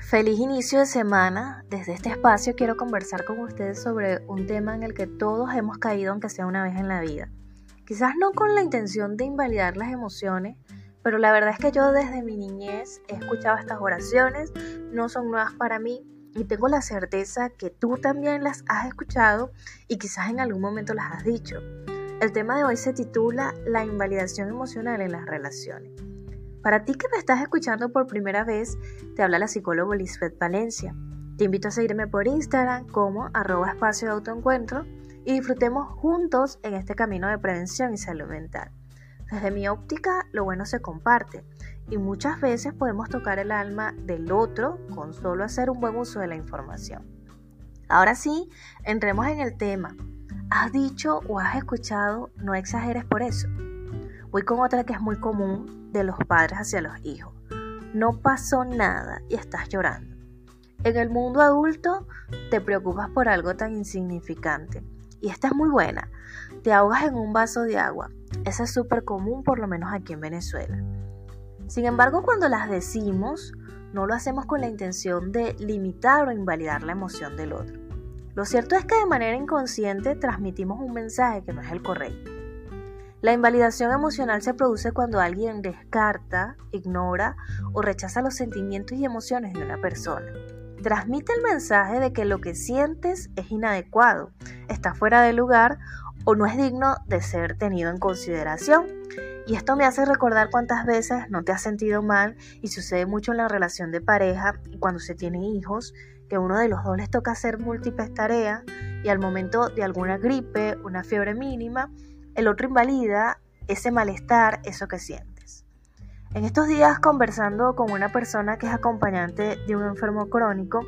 Feliz inicio de semana. Desde este espacio quiero conversar con ustedes sobre un tema en el que todos hemos caído aunque sea una vez en la vida. Quizás no con la intención de invalidar las emociones, pero la verdad es que yo desde mi niñez he escuchado estas oraciones, no son nuevas para mí y tengo la certeza que tú también las has escuchado y quizás en algún momento las has dicho. El tema de hoy se titula La invalidación emocional en las relaciones. Para ti que me estás escuchando por primera vez, te habla la psicóloga Lisbeth Valencia. Te invito a seguirme por Instagram como @espacio de autoencuentro y disfrutemos juntos en este camino de prevención y salud mental. Desde mi óptica, lo bueno se comparte y muchas veces podemos tocar el alma del otro con solo hacer un buen uso de la información. Ahora sí, entremos en el tema. ¿Has dicho o has escuchado no exageres por eso? Voy con otra que es muy común de los padres hacia los hijos. No pasó nada y estás llorando. En el mundo adulto te preocupas por algo tan insignificante. Y esta es muy buena. Te ahogas en un vaso de agua. Esa es súper común, por lo menos aquí en Venezuela. Sin embargo, cuando las decimos, no lo hacemos con la intención de limitar o invalidar la emoción del otro. Lo cierto es que de manera inconsciente transmitimos un mensaje que no es el correcto. La invalidación emocional se produce cuando alguien descarta, ignora o rechaza los sentimientos y emociones de una persona. Transmite el mensaje de que lo que sientes es inadecuado, está fuera de lugar o no es digno de ser tenido en consideración. Y esto me hace recordar cuántas veces no te has sentido mal y sucede mucho en la relación de pareja y cuando se tienen hijos, que a uno de los dos les toca hacer múltiples tareas y al momento de alguna gripe, una fiebre mínima, el otro invalida ese malestar, eso que sientes. En estos días, conversando con una persona que es acompañante de un enfermo crónico,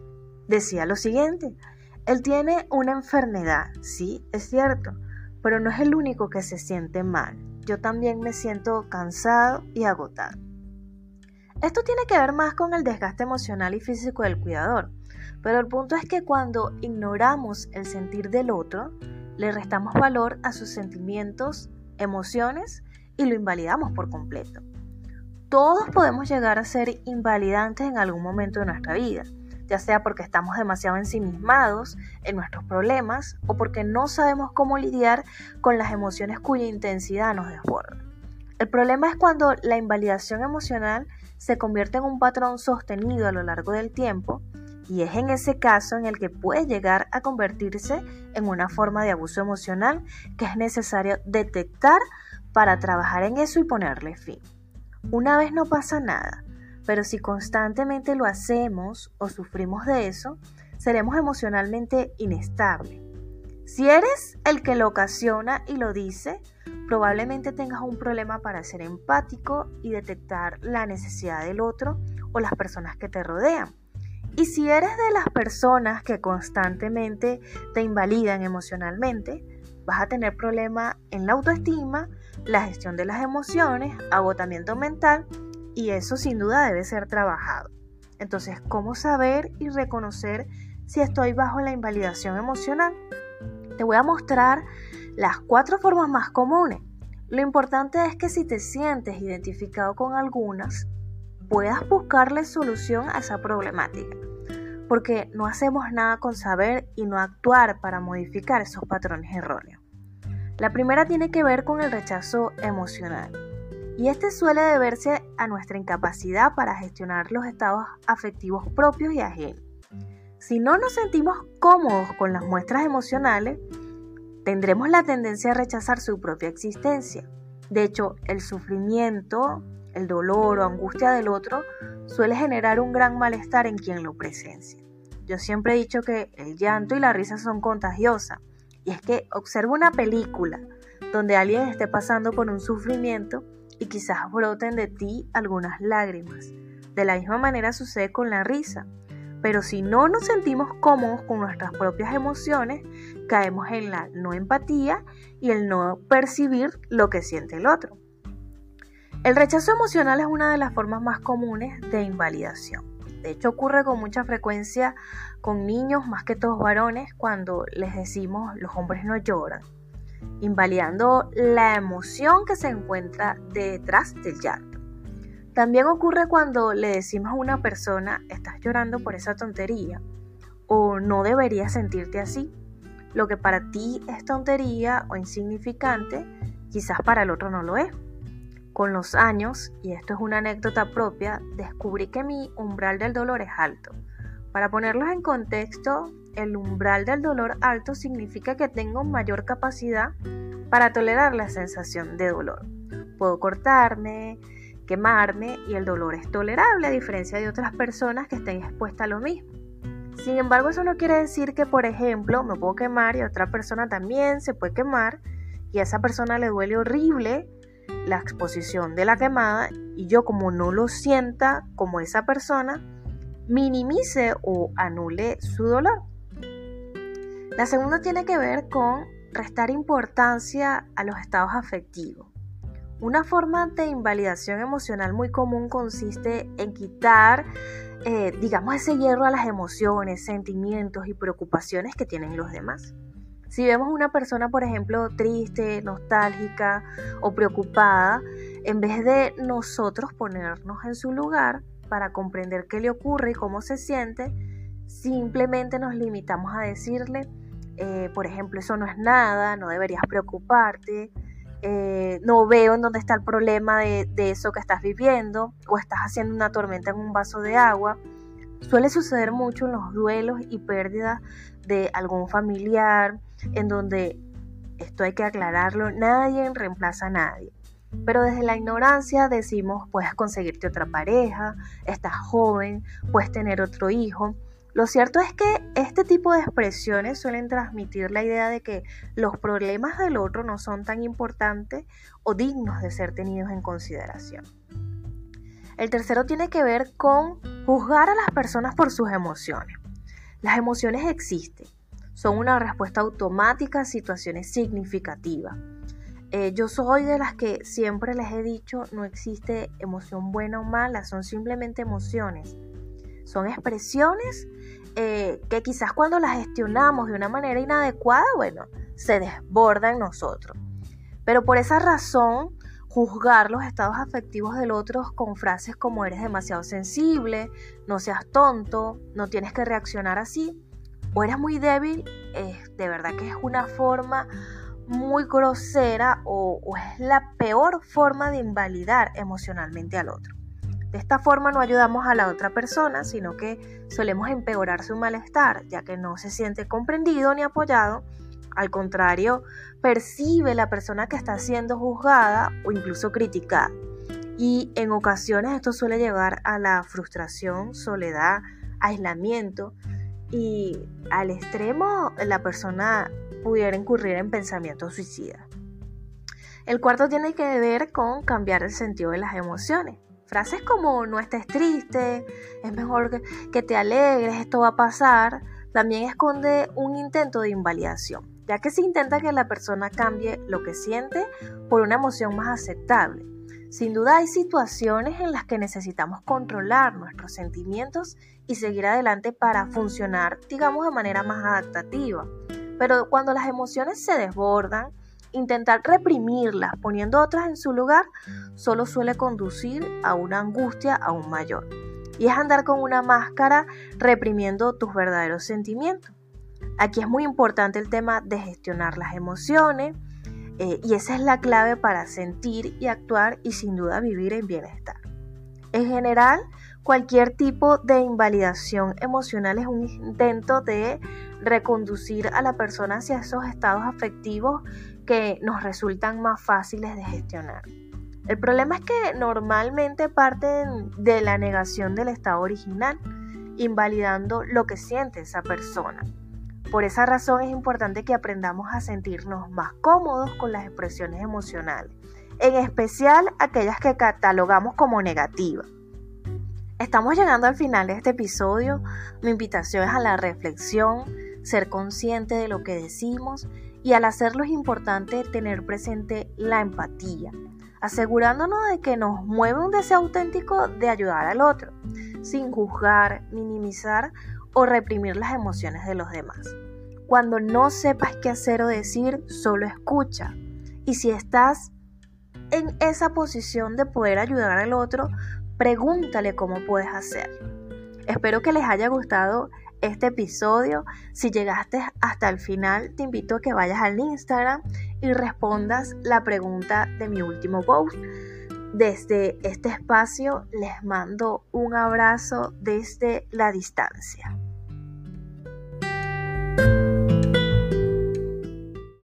decía lo siguiente: él tiene una enfermedad, sí, es cierto, pero no es el único que se siente mal. Yo también me siento cansado y agotado. Esto tiene que ver más con el desgaste emocional y físico del cuidador, pero el punto es que cuando ignoramos el sentir del otro, le restamos valor a sus sentimientos, emociones y lo invalidamos por completo. Todos podemos llegar a ser invalidantes en algún momento de nuestra vida, ya sea porque estamos demasiado ensimismados en nuestros problemas o porque no sabemos cómo lidiar con las emociones cuya intensidad nos desborda. El problema es cuando la invalidación emocional se convierte en un patrón sostenido a lo largo del tiempo, y es en ese caso en el que puede llegar a convertirse en una forma de abuso emocional que es necesario detectar para trabajar en eso y ponerle fin. Una vez no pasa nada, pero si constantemente lo hacemos o sufrimos de eso, seremos emocionalmente inestables. Si eres el que lo ocasiona y lo dice, probablemente tengas un problema para ser empático y detectar la necesidad del otro o las personas que te rodean. Y si eres de las personas que constantemente te invalidan emocionalmente, vas a tener problemas en la autoestima, la gestión de las emociones, agotamiento mental, y eso sin duda debe ser trabajado. Entonces, ¿cómo saber y reconocer si estoy bajo la invalidación emocional? Te voy a mostrar las 4 formas más comunes. Lo importante es que si te sientes identificado con algunas, puedas buscarle solución a esa problemática, porque no hacemos nada con saber y no actuar para modificar esos patrones erróneos. La primera tiene que ver con el rechazo emocional, y este suele deberse a nuestra incapacidad para gestionar los estados afectivos propios y ajenos. Si no nos sentimos cómodos con las muestras emocionales, tendremos la tendencia a rechazar su propia existencia. De hecho, el sufrimiento, el dolor o angustia del otro suele generar un gran malestar en quien lo presencia. Yo siempre he dicho que el llanto y la risa son contagiosas, y es que observa una película donde alguien esté pasando por un sufrimiento y quizás broten de ti algunas lágrimas. De la misma manera sucede con la risa, pero si no nos sentimos cómodos con nuestras propias emociones, caemos en la no empatía y el no percibir lo que siente el otro. El rechazo emocional es una de las formas más comunes de invalidación. De hecho, ocurre con mucha frecuencia con niños, más que todos varones, cuando les decimos los hombres no lloran, invalidando la emoción que se encuentra detrás del llanto. También ocurre cuando le decimos a una persona, estás llorando por esa tontería, o no deberías sentirte así. Lo que para ti es tontería o insignificante, quizás para el otro no lo es. Con los años, y esto es una anécdota propia, descubrí que mi umbral del dolor es alto. Para ponerlos en contexto, el umbral del dolor alto significa que tengo mayor capacidad para tolerar la sensación de dolor. Puedo cortarme, quemarme y el dolor es tolerable a diferencia de otras personas que estén expuestas a lo mismo. Sin embargo, eso no quiere decir que, por ejemplo, me puedo quemar y otra persona también se puede quemar y a esa persona le duele horrible la exposición de la quemada y yo, como no lo sienta como esa persona, minimice o anule su dolor. La segunda tiene que ver con restar importancia a los estados afectivos. Una forma de invalidación emocional muy común consiste en quitar, ese hierro a las emociones, sentimientos y preocupaciones que tienen los demás. Si vemos una persona, por ejemplo, triste, nostálgica o preocupada, en vez de nosotros ponernos en su lugar para comprender qué le ocurre y cómo se siente, simplemente nos limitamos a decirle, por ejemplo, eso no es nada, no deberías preocuparte, no veo en dónde está el problema de eso que estás viviendo, o estás haciendo una tormenta en un vaso de agua. Suele suceder mucho en los duelos y pérdidas de algún familiar, en donde, esto hay que aclararlo, nadie reemplaza a nadie. Pero desde la ignorancia decimos, puedes conseguirte otra pareja, estás joven, puedes tener otro hijo. Lo cierto es que este tipo de expresiones suelen transmitir la idea de que los problemas del otro no son tan importantes o dignos de ser tenidos en consideración. El tercero tiene que ver con juzgar a las personas por sus emociones. Las emociones existen, son una respuesta automática a situaciones significativas. Yo soy de las que siempre les he dicho, no existe emoción buena o mala, son simplemente emociones. Son expresiones que quizás cuando las gestionamos de una manera inadecuada, se desborda en nosotros. Pero por esa razón, juzgar los estados afectivos del otro con frases como eres demasiado sensible, no seas tonto, no tienes que reaccionar así, o eres muy débil, de verdad que es una forma muy grosera o es la peor forma de invalidar emocionalmente al otro. De esta forma no ayudamos a la otra persona, sino que solemos empeorar su malestar, ya que no se siente comprendido ni apoyado. Al contrario, percibe la persona que está siendo juzgada o incluso criticada. Y en ocasiones esto suele llevar a la frustración, soledad, aislamiento y al extremo la persona pudiera incurrir en pensamientos suicidas. El cuarto tiene que ver con cambiar el sentido de las emociones. Frases como no estés triste, es mejor que te alegres, esto va a pasar, también esconde un intento de invalidación, ya que se intenta que la persona cambie lo que siente por una emoción más aceptable. Sin duda hay situaciones en las que necesitamos controlar nuestros sentimientos y seguir adelante para funcionar, de manera más adaptativa. Pero cuando las emociones se desbordan, intentar reprimirlas poniendo otras en su lugar solo suele conducir a una angustia aún mayor. Y es andar con una máscara reprimiendo tus verdaderos sentimientos. Aquí es muy importante el tema de gestionar las emociones y esa es la clave para sentir y actuar y sin duda vivir en bienestar. En general, cualquier tipo de invalidación emocional es un intento de reconducir a la persona hacia esos estados afectivos que nos resultan más fáciles de gestionar. El problema es que normalmente parten de la negación del estado original, invalidando lo que siente esa persona. Por esa razón es importante que aprendamos a sentirnos más cómodos con las expresiones emocionales, en especial aquellas que catalogamos como negativas. Estamos llegando al final de este episodio. Mi invitación es a la reflexión, ser consciente de lo que decimos y al hacerlo es importante tener presente la empatía, asegurándonos de que nos mueve un deseo auténtico de ayudar al otro, sin juzgar, minimizar o reprimir las emociones de los demás. Cuando no sepas qué hacer o decir, solo escucha. Y si estás en esa posición de poder ayudar al otro, pregúntale cómo puedes hacerlo. Espero que les haya gustado este episodio. Si llegaste hasta el final, te invito a que vayas al Instagram y respondas la pregunta de mi último post. Desde este espacio les mando un abrazo desde la distancia.